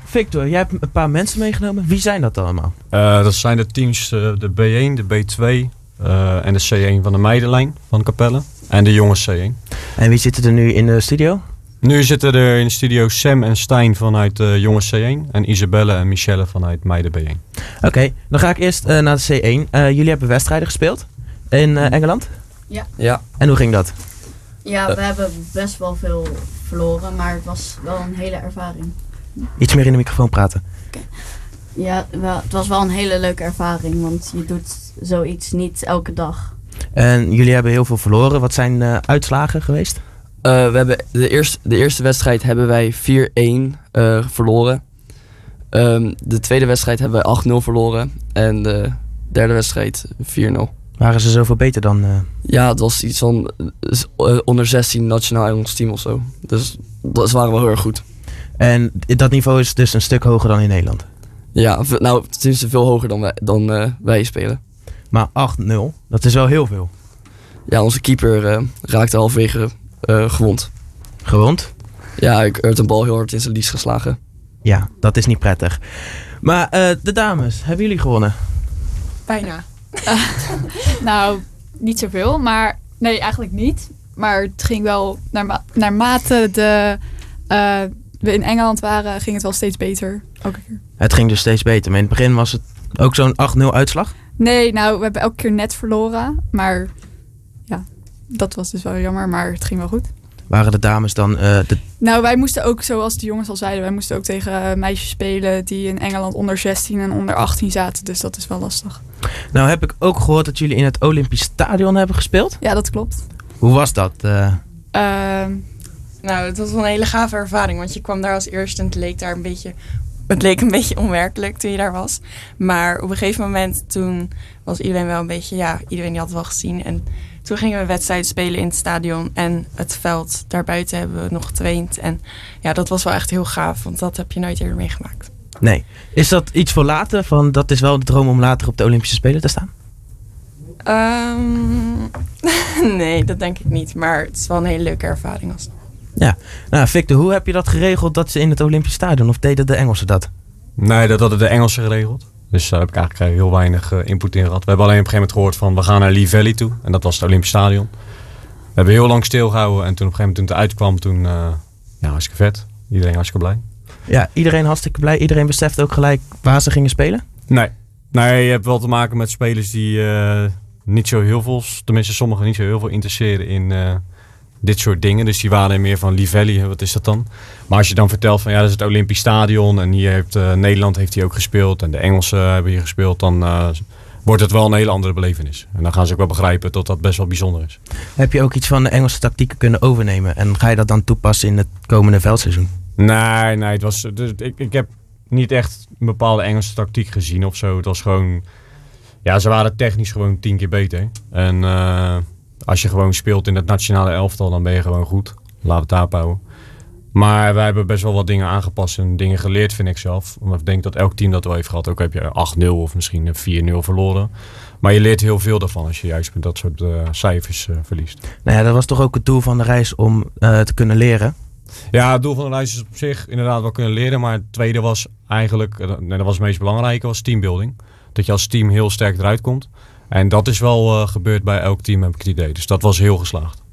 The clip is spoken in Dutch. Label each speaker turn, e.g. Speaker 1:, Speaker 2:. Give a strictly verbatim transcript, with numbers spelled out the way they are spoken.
Speaker 1: Victor, jij hebt een paar mensen meegenomen. Wie zijn dat allemaal?
Speaker 2: Uh, dat zijn de teams uh, de B één, de B twee uh, en de C één van de meidenlijn van Capelle. En de jongens C één.
Speaker 1: En wie zitten er nu in de studio?
Speaker 2: Nu zitten er in de studio Sam en Stijn vanuit uh, jongens C één. En Isabelle en Michelle vanuit meiden B één.
Speaker 1: Oké, okay, dan ga ik eerst uh, naar de C één. Uh, jullie hebben wedstrijden gespeeld in uh, Engeland?
Speaker 3: Ja.
Speaker 1: ja. En hoe ging dat?
Speaker 3: Ja, we uh. hebben best wel veel verloren, maar het was wel een hele ervaring.
Speaker 1: Iets meer in de microfoon praten.
Speaker 3: Okay. Ja, wel, het was wel een hele leuke ervaring, want je doet zoiets niet elke dag.
Speaker 1: En jullie hebben heel veel verloren. Wat zijn uh, uitslagen geweest?
Speaker 4: Uh, we hebben de, eerste, de eerste wedstrijd hebben wij vier-één uh, verloren. Um, de tweede wedstrijd hebben wij acht nul verloren. En de derde wedstrijd vier nul.
Speaker 1: Waren ze zoveel beter dan? Uh...
Speaker 4: Ja, het was iets van uh, onder zestien nationaal Engels team of zo. Dus dat waren wel heel erg goed.
Speaker 1: En dat niveau is dus een stuk hoger dan in Nederland?
Speaker 4: Ja, nou, het is veel hoger dan wij, dan, uh, wij spelen.
Speaker 1: Maar acht nul, dat is wel heel veel.
Speaker 4: Ja, onze keeper uh, raakte halverwege uh, gewond.
Speaker 1: Gewond?
Speaker 4: Ja, ik werd een bal heel hard in zijn lies geslagen.
Speaker 1: Ja, dat is niet prettig. Maar uh, de dames, hebben jullie gewonnen?
Speaker 5: Bijna. Uh, nou, niet zoveel, maar nee, eigenlijk niet. Maar het ging wel, naar, naarmate de, uh, we in Engeland waren, ging het wel steeds beter. Elke keer.
Speaker 1: Het ging dus steeds beter, maar in het begin was het ook zo'n acht nul uitslag?
Speaker 5: Nee, nou, we hebben elke keer net verloren. Maar ja, dat was dus wel jammer, maar het ging wel goed.
Speaker 1: Waren de dames dan... Uh, de...
Speaker 5: Nou, wij moesten ook, zoals de jongens al zeiden, wij moesten ook tegen uh, meisjes spelen die in Engeland onder zestien en onder achttien zaten. Dus dat is wel lastig.
Speaker 1: Nou heb ik ook gehoord dat jullie in het Olympisch Stadion hebben gespeeld.
Speaker 5: Ja, dat klopt.
Speaker 1: Hoe was dat? Uh...
Speaker 6: Uh, nou, het was wel een hele gave ervaring, want je kwam daar als eerste en het leek daar een beetje... Het leek een beetje onwerkelijk toen je daar was. Maar op een gegeven moment toen was iedereen wel een beetje... Ja, iedereen die had het wel gezien. En toen gingen we wedstrijden spelen in het stadion. En het veld daarbuiten hebben we nog getraind. En ja, dat was wel echt heel gaaf. Want dat heb je nooit eerder meegemaakt.
Speaker 1: Nee. Is dat iets voor later? Van, dat is wel de droom om later op de Olympische Spelen te staan?
Speaker 6: Um, nee, dat denk ik niet. Maar het is wel een hele leuke ervaring als
Speaker 1: Ja, nou Victor, hoe heb je dat geregeld dat ze in het Olympisch Stadion, of deden de Engelsen dat?
Speaker 2: Nee, dat hadden de Engelsen geregeld. Dus daar heb ik eigenlijk heel weinig uh, input in gehad. We hebben alleen op een gegeven moment gehoord van we gaan naar Lee Valley toe. En dat was het Olympisch Stadion. We hebben heel lang stilgehouden en toen op een gegeven moment toen het uitkwam, toen uh, ja, hartstikke vet. Iedereen hartstikke blij.
Speaker 1: Ja, iedereen hartstikke blij. Iedereen beseft ook gelijk waar ze gingen spelen?
Speaker 2: Nee, nee je hebt wel te maken met spelers die uh, niet zo heel veel, tenminste sommigen niet zo heel veel interesseren in... Uh, dit soort dingen. Dus die waren meer van Lee Valley, wat is dat dan? Maar als je dan vertelt van ja, dat is het Olympisch Stadion en hier heeft uh, Nederland heeft hier ook gespeeld en de Engelsen hebben hier gespeeld, dan uh, wordt het wel een hele andere belevenis. En dan gaan ze ook wel begrijpen dat dat best wel bijzonder is.
Speaker 1: Heb je ook iets van de Engelse tactieken kunnen overnemen en ga je dat dan toepassen in het komende veldseizoen?
Speaker 2: Nee, nee, het was, dus, ik, ik heb niet echt een bepaalde Engelse tactiek gezien of zo. Het was gewoon, ja, ze waren technisch gewoon tien keer beter. En uh, als je gewoon speelt in het nationale elftal, dan ben je gewoon goed. Laten we het daarop houden. Maar wij hebben best wel wat dingen aangepast en dingen geleerd, vind ik zelf. Omdat ik denk dat elk team dat wel heeft gehad. Ook heb je acht nul of misschien vier nul verloren. Maar je leert heel veel daarvan als je juist met dat soort uh, cijfers uh, verliest.
Speaker 1: Nou ja, dat was toch ook het doel van de reis om uh, te kunnen leren?
Speaker 2: Ja, het doel van de reis is op zich inderdaad wel kunnen leren. Maar het tweede was eigenlijk, en dat was het meest belangrijke, was teambuilding. Dat je als team heel sterk eruit komt. En dat is wel uh, gebeurd bij elk team, heb ik het idee. Dus dat was heel geslaagd.